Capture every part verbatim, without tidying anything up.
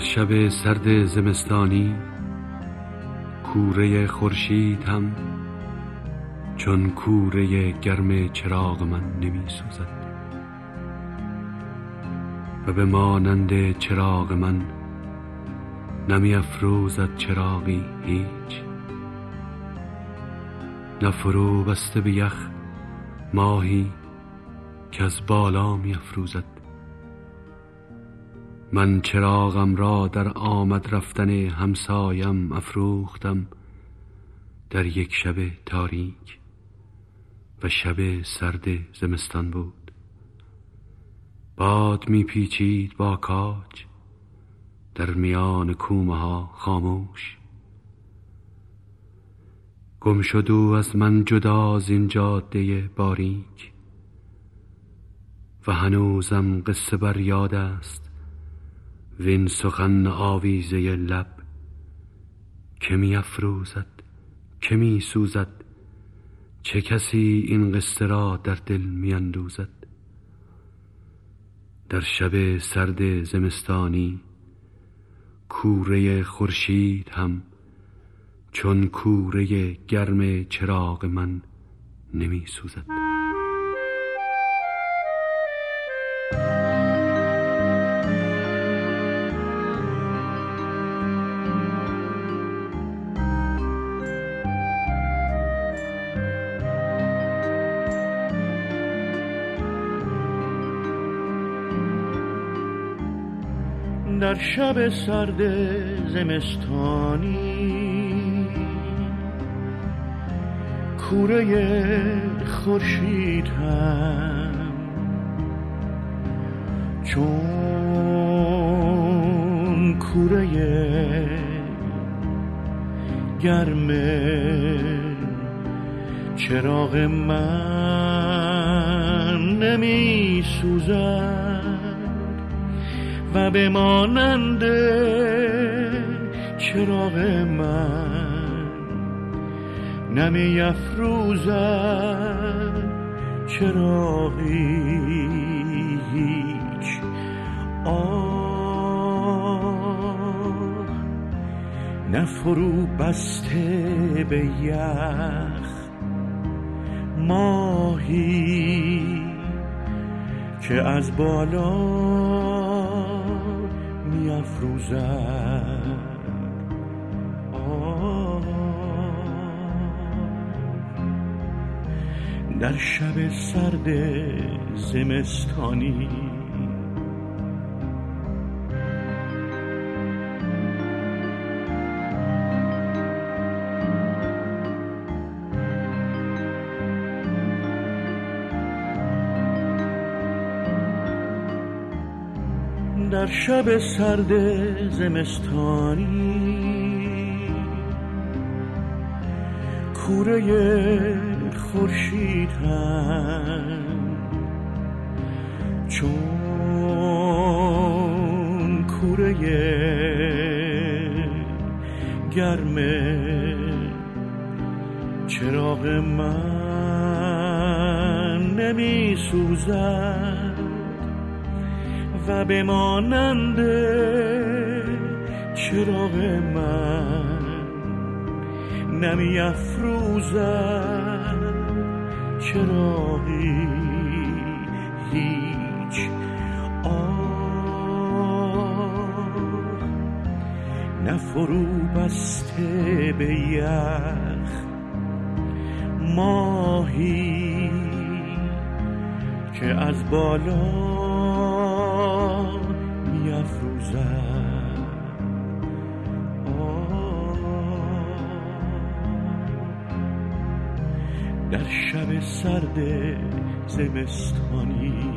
شب سرد زمستانی کوره خورشید هم چون کوره گرم چراغ من نمی سوزد و به مانند چراغ من نمی افروزد چراغی هیچ، نه فرو بسته به یخ ماهی که از بالا می افروزد. من چراغم را در آمد رفتن همسایم افروختم در یک شب تاریک و شب سرد زمستان بود. باد می پیچید با کاج در میان کومه ها خاموش. گم شد او از من جدا از این جاده باریک و هنوزم قصه بر یاد است وین سخن آویزه لب که می افروزد که می سوزد، چه کسی این قصه را در دل می اندوزد. در شب سرد زمستانی کوره خورشید هم چون کوره گرم چراغ من نمی سوزد. در شب سرد زمستانی کوره خورشید هم چون کوره گرم چراغ من نمی سوزد و به مانند چراغ من نمی افروزد چراغی هیچ. آه نه فرو بسته به یخ ماهی که از بالا می افروزد. در شب سرد زمستانی در شب سرد زمستانی کوره خورشید هم چون کوره گرم چراغ من نمی سوزد و به مانند چراغ من نمی افروزد چراغی هیچ. آه نه فرو بسته به یخ ماهی که از بالا می افروزد. در شب سرد زمستانی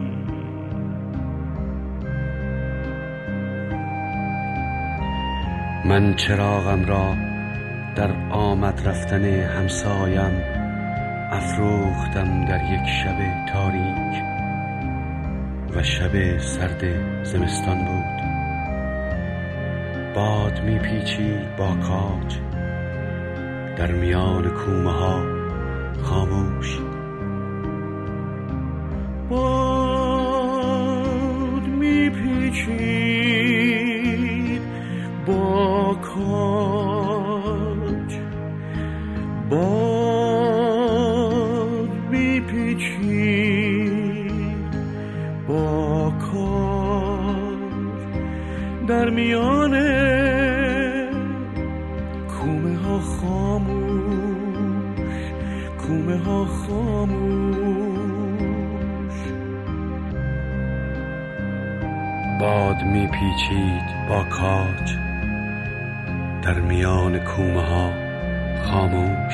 من چراغم را در آمد رفتن همسایم افروختم در یک شب تاریک و شب سرد زمستان بود. باد می پیچید با کاج در میان کومه ها خاموش. باد می پیچید با کاج باد میپیچید، با کاج در میان کومه ها خاموش، کومه ها خاموش. باد میپیچید با کاج در میان کومه ها خاموش.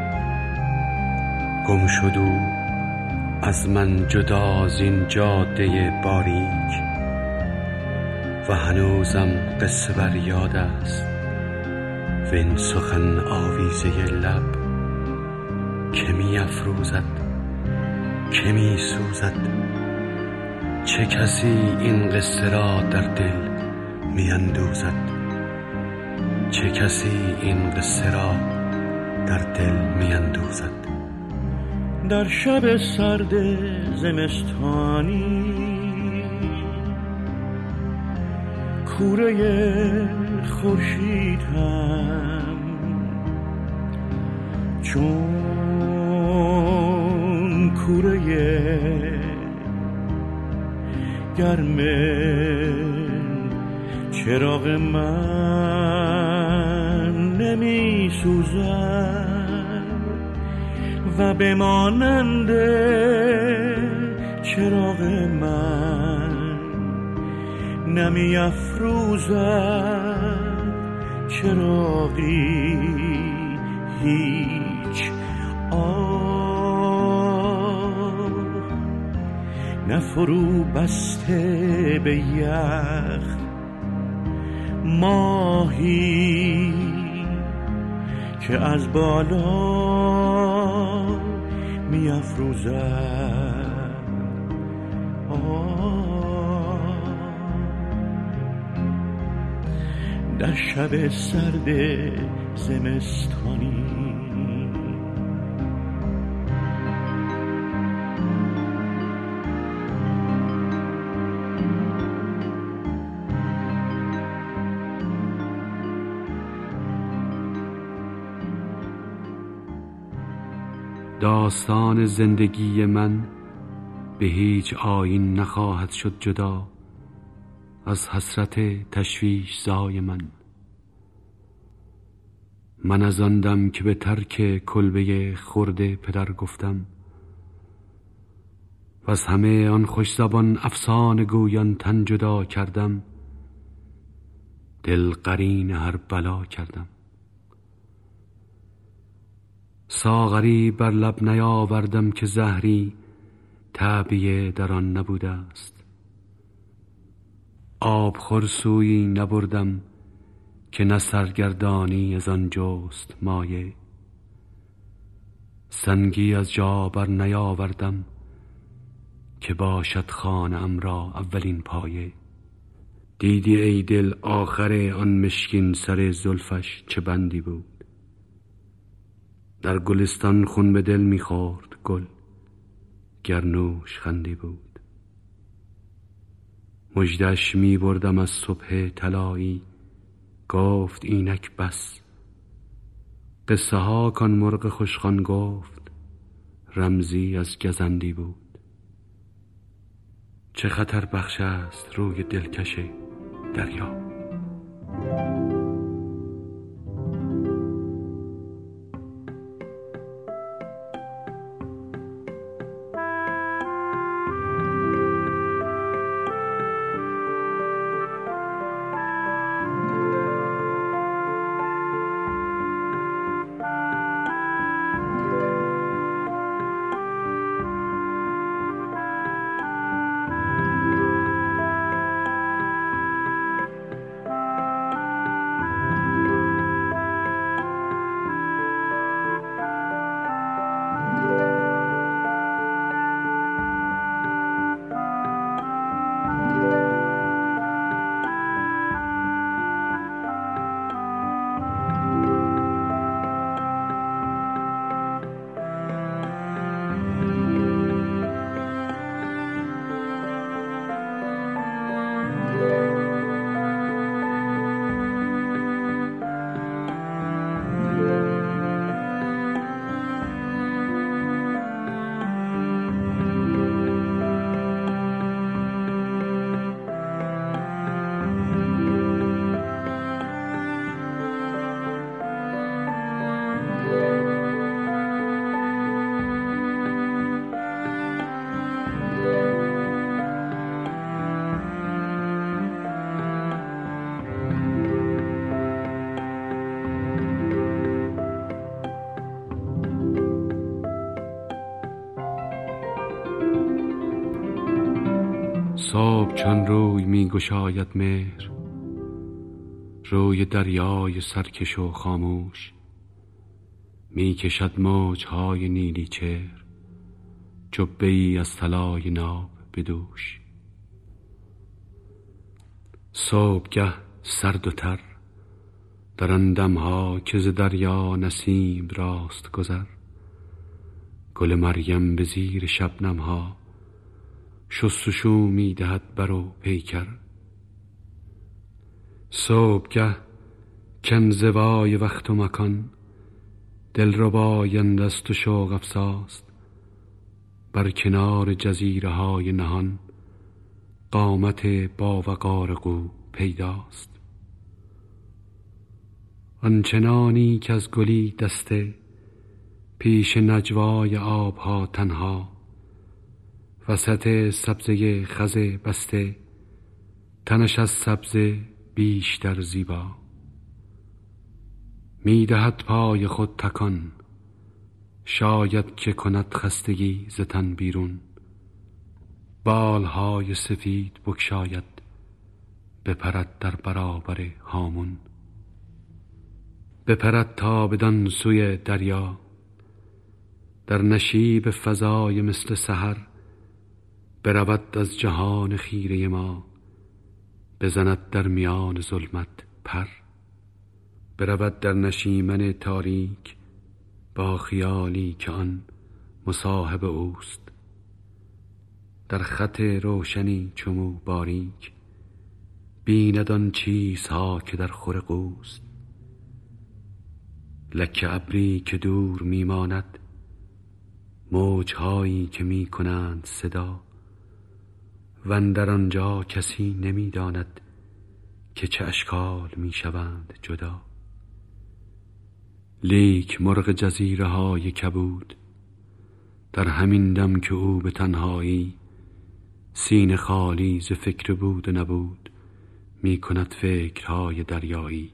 گم شد او از من جدا زین جاده باریک و هنوزم قصه بر یاد است وین سخن آویزه لب که می افروزد، که می سوزد. چه کسی این قصه را در دل می اندوزد، چه کسی این قصه را در دل می اندوزد. در شب سرد زمستانی کوره خورشید هم چون کوره گرم چراغ من نمی سوزد و به مانند چراغ من نمی افروزد چراغی هیچ. آه نفرو بسته به یخ ماهی که از بالا می افروزد. در شب سرد زمستانی داستان زندگی من به هیچ آیین نخواهد شد جدا از حسرت تشویش زای من. من از آن دم که به ترک کلبه خرد پدر گفتم و از همه آن خوش زبان افسانه گویان تن جدا کردم، دل قرین هر بلا کردم. ساغری بر لب نیاوردم که زهری تعبیه در آن نبوده است. آب خورسویی نبردم که نه سرگردانی از آن جست مایه. سنگی از جا بر نیاوردم که باشد خانه ام را اولین پایه. دیدی ای دل آخر آن مشکین سر زلفش چه بندی بود. در گلستان خون به دل می‌خورد گل گر نوش خندی بود. مژدش می بردم از صبح طلایی، گفت اینک بس. قصه ها کان مرغ خوشخوان گفت رمزی از گزندی بود. چه خطر بخش است روی دلکش دریا. صبح چون روی می گشاید مهر، روی دریای سرکش و خاموش، می کشد موجهای نیلی چهر، جبه ای از طلای ناب به دوش. صبحگه سرد و تر در آن دمها که ز دریا نسیم راست گذر، گل مریم به زیر شبنمها شستشو می دهد بر و پیکر. صبحگه کانزوای وقت و مکان دلرباینده است و شوق افزاست، بر کنار جزیره های نهان قامت باوقار قو پیداست. آنچنانی که از گلی دسته پیش نجوای آبها تنها، وسط سبزه خز بسته تنش از سبزه بیشتر زیبا. می دهد پای خود تکان، شاید که کند خستگی ز تن بیرون، بالهای سفید بگشاید بپرد در برابر هامون. بپرد تا بدان سوی دریا، در نشیب فضای مثل سحر برود از جهان خیره ما، بزند در میان ظلمت پر. برود در نشیمن تاریک با خیالی که آن مصاحب اوست، در خط روشنی چمو باریک بیند آن چیزها که در خور قوست. لکه ابری که دور میماند، موجهایی که می کنند صدا، و اندر آنجا کسی نمیداند که چه اشکال می شوند جدا. لیک مرغ جزیره های کبود در همین دم که او به تنهایی سینه خالی ز فکر بود و نبود می کند فکرهای دریایی.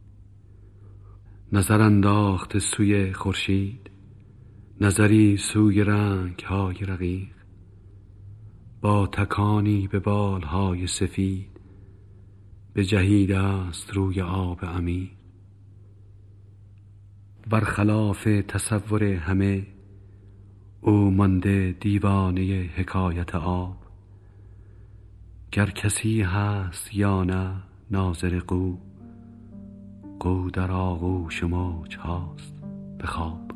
نظر انداخته سوی خورشید، نظری سوی رنگ های رقیق، با تکانی به بالهای سفید به جهید است روی آب عمیق. برخلاف تصور همه او مانده دیوانه حکایت آب، گر کسی هست یا نه ناظر قو، قو در آغوش موج هاست به خواب.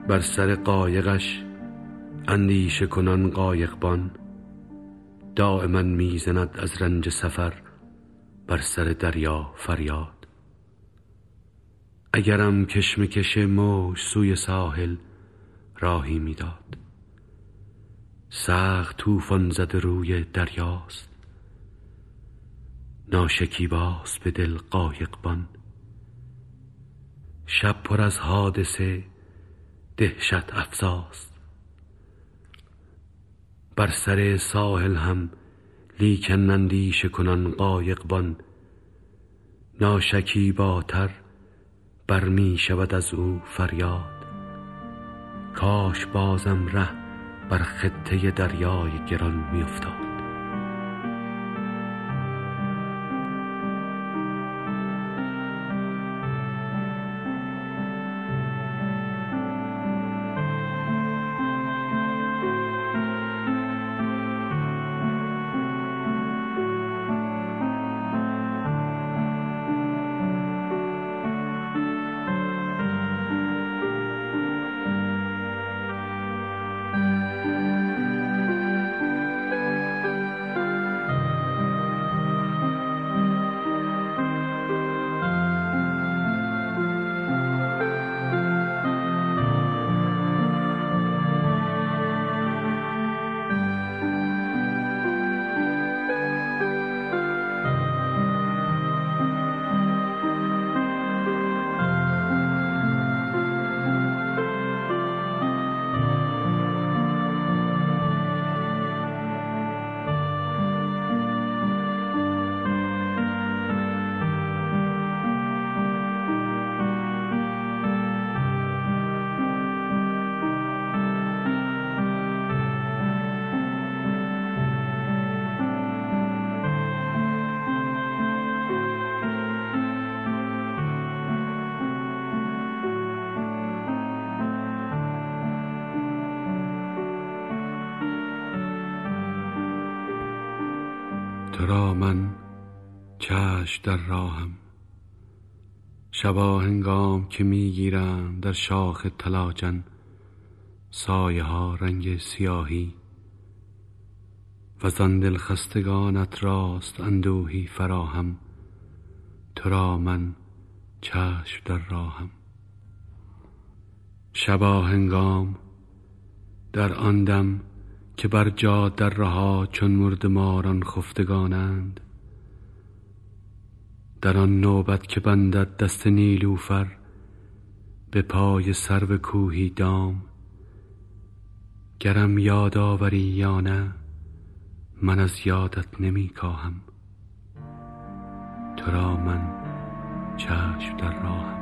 بر سر قایقش اندیشه کنان قایقبان، دائما میزند از رنج سفر بر سر دریا فریاد. اگرم کشمکش موج سوی ساحل راهی میداد، سخت طوفان زده روی دریاست، ناشکیباست به دل قایقبان. شب پر از حادثه دهشت افزاست، بر سر ساحل هم لیکن اندیشه کنان قایقبان، ناشکیباتر بر می شود از او فریاد. کاش بازم ره بر خطه دریای گران می افتاد. تو را من چشم در راهم، شبا هنگام که میگیرم در شاخ تلاجن سایه ها رنگ سیاهی، و زان دل خستگانت راست اندوهی فراهم. تو را من چشم در راهم، شبا هنگام در آن دم که بر جاده رها چون مردماران خفتگانند، در آن نوبت که بندد دست نیلوفر به پای سرو کوهی دام، گرم یاد آوری یا نه من از یادت نمی کاهم. تو را من چشم در راهم.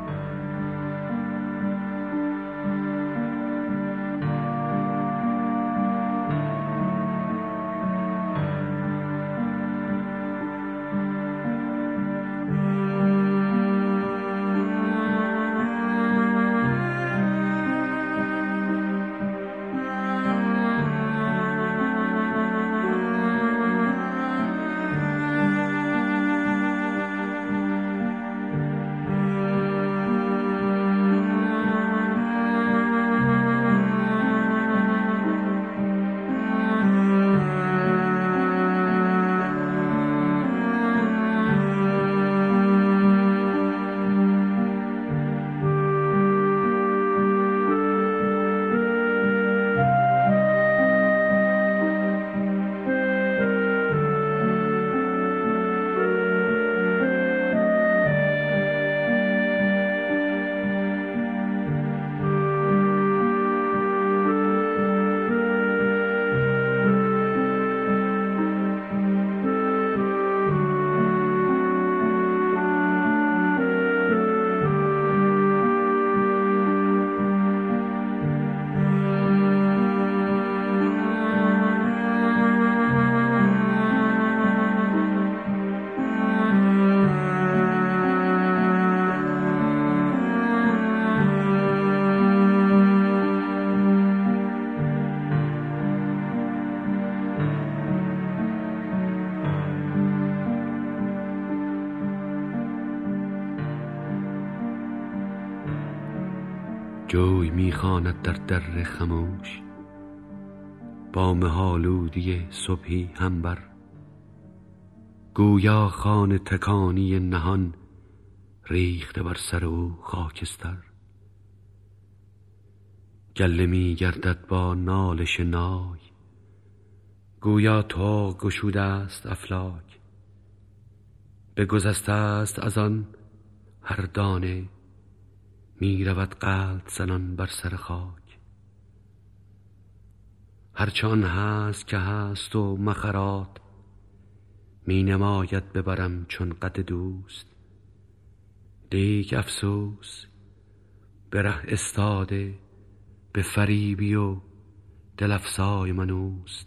جوی میخواند در در خموش، با مه‌آلودی صبحی هم بر. گویا خانه تکانی نهان ریخته بر سر او خاکستر. گله می گردد با نالش نای، گویا طوق گشوده است افلاک. بگذشته است از آن هر دانه، می رود قلب زنان بر سر خاک. هرچه آن هست که هست و مخرات، می نماید ببرم چون قد دوست. لیک افسوس به ره استاده، به فریبی و دل افزای من اوست.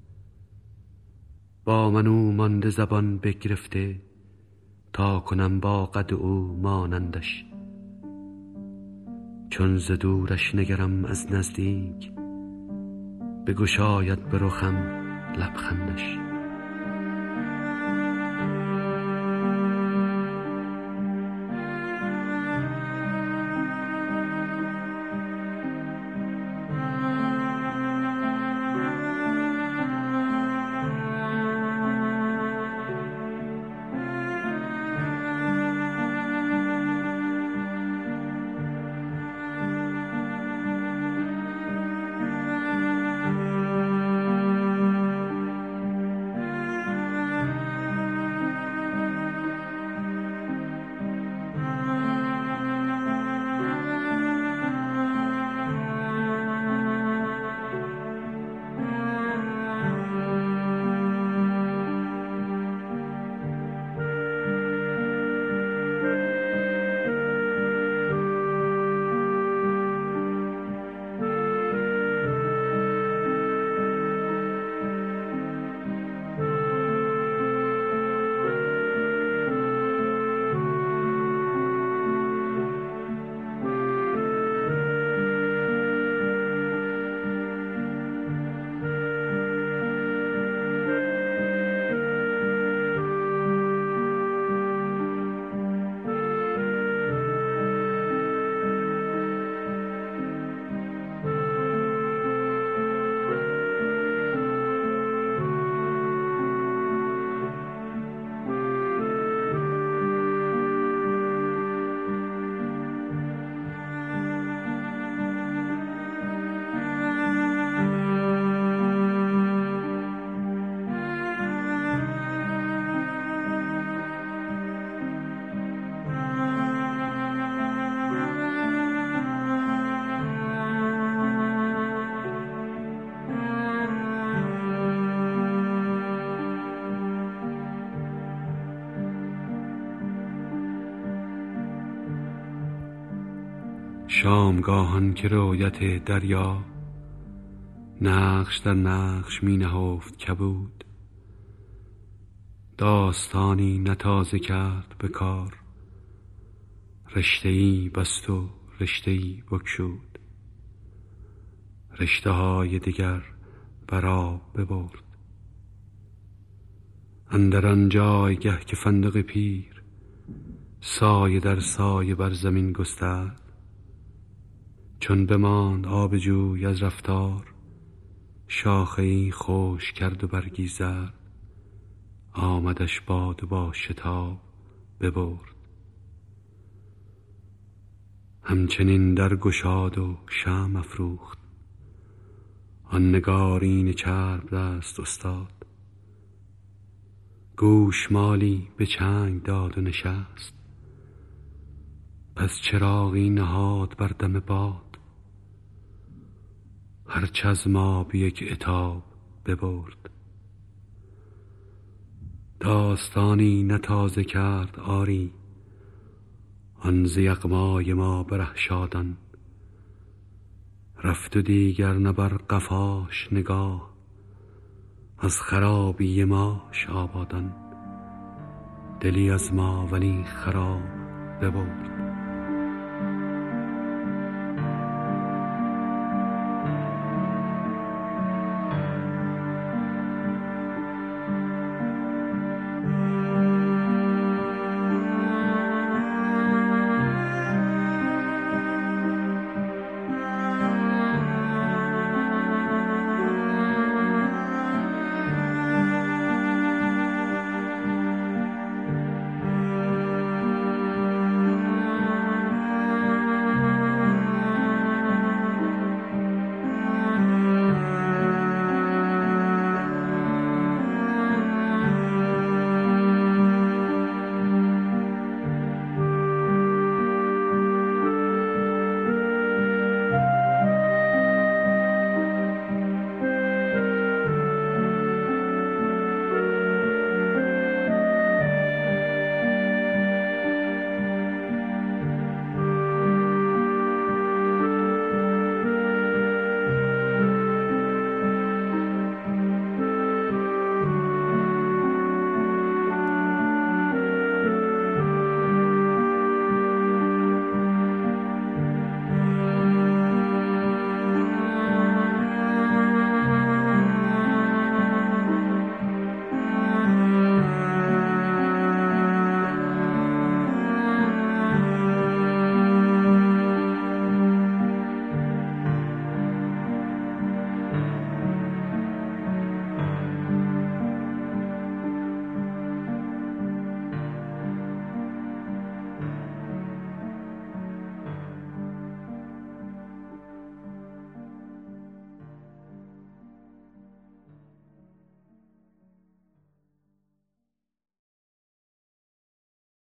با من او مانده زبان بگرفته، تا کنم با قد او مانندش. چون ز دورش نگرم از نزدیک، بگشاید به رخم لبخندش. شامگاهان که رویت دریا، نقش در نقش می نهفت کبود. داستانی نتازه کرد به کار، رشته‌ای بست و رشته‌ای بگشود. رشته های دیگر بر آب ببرد. اندر آن جایگه که فندق پیر، سایه در سایه بر زمین گسترد. چون بماند آب جوی از رفتار، شاخه‌ای خشک کرد و برگی زرد. آمدش باد و با شتاب ببرد. همچنین در گشاد و شمع افروخت، آن نگارین چرب دست استاد. گوشمالی به چنگ داد و نشست، پس چراغی نهاد بر دم باد. هرچ از ما به یک عتاب ببرد. داستانی نتازه کرد آری، آن ز یغمای ما به ره شادان. رفت و دیگر نه بر قفاش نگاه، از خرابی ماش آبادان. دلی از ما ولی خراب ببرد.